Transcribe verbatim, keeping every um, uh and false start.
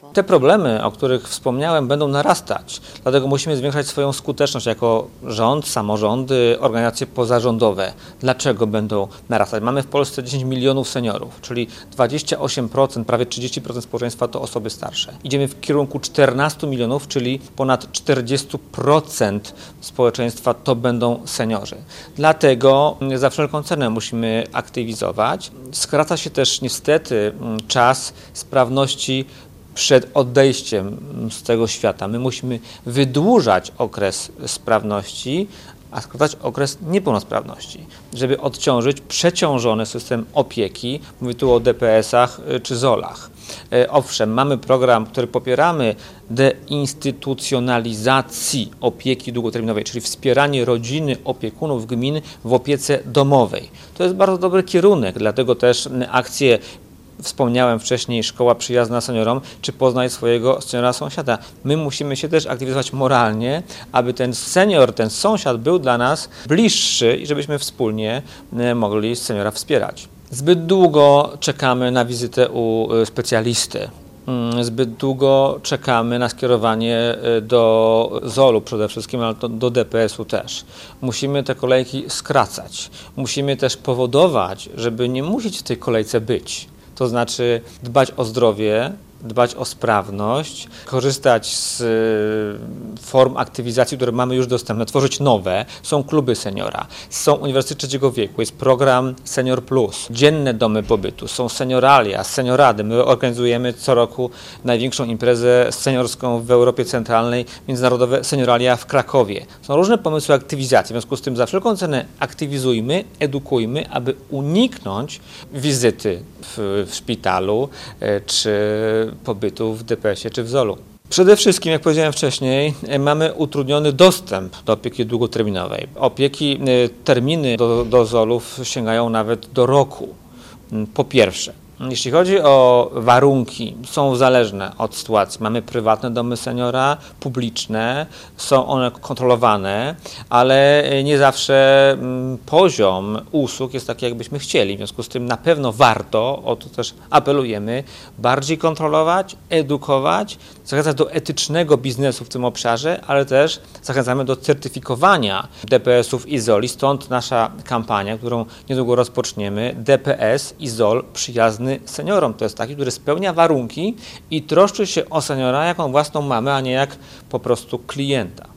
Te problemy, o których wspomniałem, będą narastać, dlatego musimy zwiększać swoją skuteczność jako rząd, samorządy, organizacje pozarządowe. Dlaczego będą narastać? Mamy w Polsce dziesięć milionów seniorów, czyli dwadzieścia osiem procent, prawie trzydzieści procent społeczeństwa to osoby starsze. Idziemy w kierunku czternastu milionów, czyli ponad czterdzieści procent społeczeństwa to będą seniorzy. Dlatego za wszelką cenę musimy aktywizować. Skraca się też niestety czas sprawności przed odejściem z tego świata. My musimy wydłużać okres sprawności, a skracać okres niepełnosprawności, żeby odciążyć przeciążony system opieki. Mówię tu o D P S-ach czy zolach. Owszem, mamy program, który popieramy deinstytucjonalizacji opieki długoterminowej, czyli wspieranie rodziny, opiekunów, gmin w opiece domowej. To jest bardzo dobry kierunek, dlatego też akcje, wspomniałem wcześniej, szkoła przyjazna seniorom, czy poznaj swojego seniora sąsiada. My musimy się też aktywizować moralnie, aby ten senior, ten sąsiad był dla nas bliższy i żebyśmy wspólnie mogli seniora wspierać. Zbyt długo czekamy na wizytę u specjalisty. Zbyt długo czekamy na skierowanie do zolu przede wszystkim, ale do D P S-u też. Musimy te kolejki skracać. Musimy też powodować, żeby nie musieć w tej kolejce być. To znaczy dbać o zdrowie, dbać o sprawność, korzystać z form aktywizacji, które mamy już dostępne, tworzyć nowe. Są kluby seniora, są uniwersytety trzeciego wieku, jest program Senior Plus, dzienne domy pobytu, są senioralia, seniorady. My organizujemy co roku największą imprezę seniorską w Europie Centralnej, międzynarodowe senioralia w Krakowie. Są różne pomysły aktywizacji, w związku z tym za wszelką cenę aktywizujmy, edukujmy, aby uniknąć wizyty w, w szpitalu czy pobytu w D P S-ie czy w zolu. Przede wszystkim, jak powiedziałem wcześniej, mamy utrudniony dostęp do opieki długoterminowej. Opieki, terminy do, do zolów sięgają nawet do roku. Po pierwsze, jeśli chodzi o warunki, są zależne od sytuacji. Mamy prywatne domy seniora, publiczne, są one kontrolowane, ale nie zawsze poziom usług jest taki, jakbyśmy chcieli. W związku z tym na pewno warto, o to też apelujemy, bardziej kontrolować, edukować, zachęcać do etycznego biznesu w tym obszarze, ale też zachęcamy do certyfikowania D P S-ów i zoli. Stąd nasza kampania, którą niedługo rozpoczniemy, D P S i zol przyjazny seniorom. To jest taki, który spełnia warunki i troszczy się o seniora jak on własną mamę, a nie jak po prostu klienta.